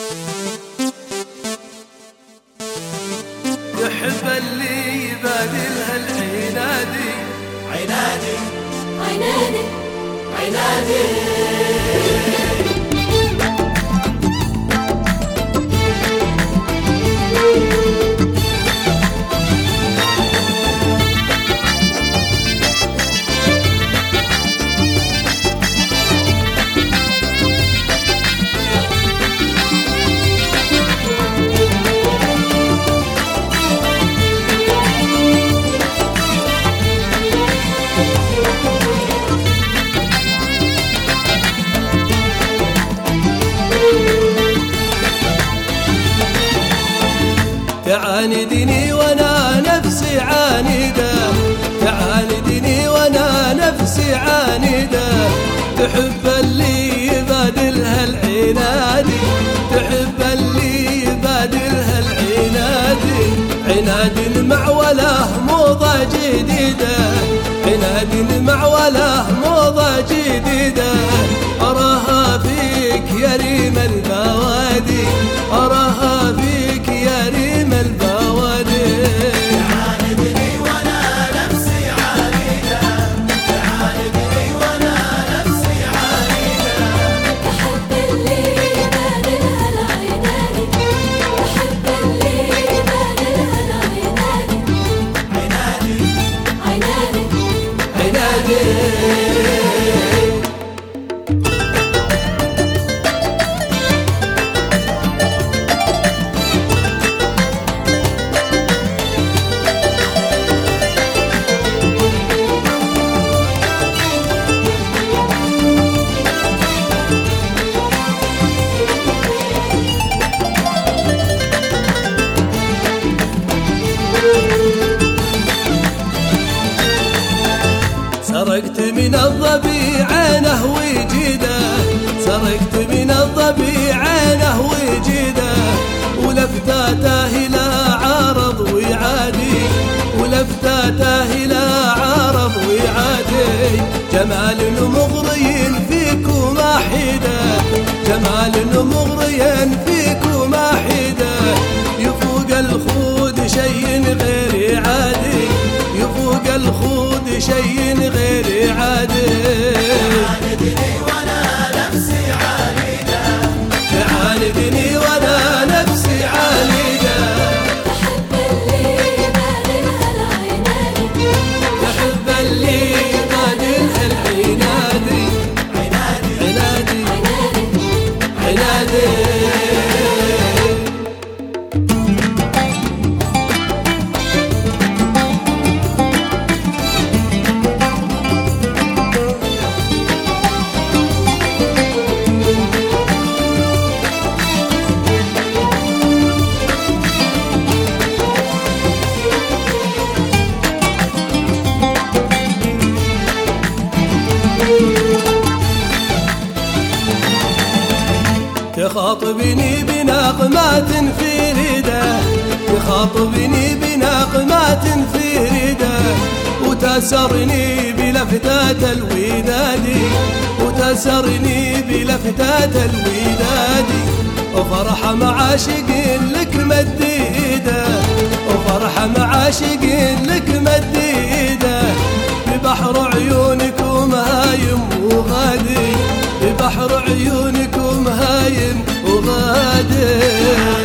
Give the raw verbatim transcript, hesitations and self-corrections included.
تحب اللي يبادلها العنادي عنادي عنادي عنادي. تعاندني وانا نفسي عانده، تعاندني وانا نفسي عانده. تحب اللي يبادلها العنادي، تحب اللي يبادلها العنادي. عناد معوله موضة جديدة، عناد معوله موضة جديدة. أراها فيك يا ريم البوادي، أراها فيك يا ريم البوادي. تعاندني وانا نفسي عانده، تعاندني وانا نفسي عانده. تحب اللي يبادلها العنادي، تحب اللي يبادلها العنادي. عنادي عنادي عنادي. سرقت من الظبي عينه وجيده، سرقت من الظبي عينه وجيده. ولفتاته إلى عارض وعادي، ولفتاته إلى عارض وعادي. جمال مغري فيكم حيده، جمال مغري فيكم حيده. يفوق الخود شيء غير عادي، يفوق الخود شيء غير عادي. تعاندني وانا نفسي عانده، تعاندني وانا نفسي عانده. تحب اللي يبادلها العنادي، تحب اللي يبادلها العنادي. عنادي عنادي عنادي عنادي. تخاطبني بنغمات فريدة، تخاطبني بنغمات فريدة. وتسرني بلفتات الوداد، وتسرني بلفتات الوداد. وفرحة مع عاشق لك مديدة، وفرحة مع عاشق لك مديدة. ببحر عيونكم هايم وغادي، ببحر عيونكم هايم وغادي.